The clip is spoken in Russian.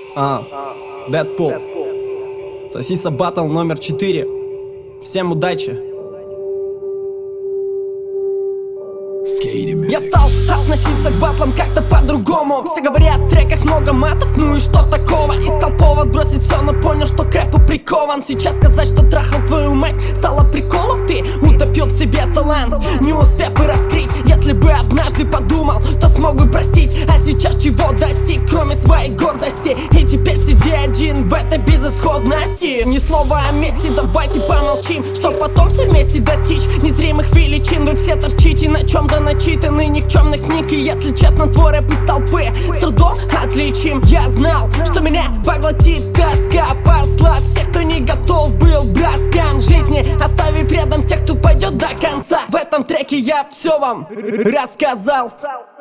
Дэдпул. Сосиса Баттл номер 4. Всем удачи. Я стал относиться к батлам как-то по-другому. Все говорят, в треках много матов, ну и что такого? Искал повод бросить все, но понял, что к рэпу прикован. Сейчас сказать, что трахал твою мать, стало приколом. Ты утопил в себе талант, не успев и раскрыть. Если бы однажды подумал, то смог бы простить. А сейчас чего достиг, кроме своей гордости? И теперь сиди один в этой безысходности. Ни слова о мести, давайте помолчим, чтоб потом все вместе достичь незримых величин. Вы все торчите на чем-то начитанный никчемных книг. И если честно, твой рэп из толпы с трудом отличим. Я знал, что меня поглотит тоска, послав всех, кто не готов был к броскам жизни, оставив рядом тех, кто пойдет до конца. В этом треке я все вам рассказал.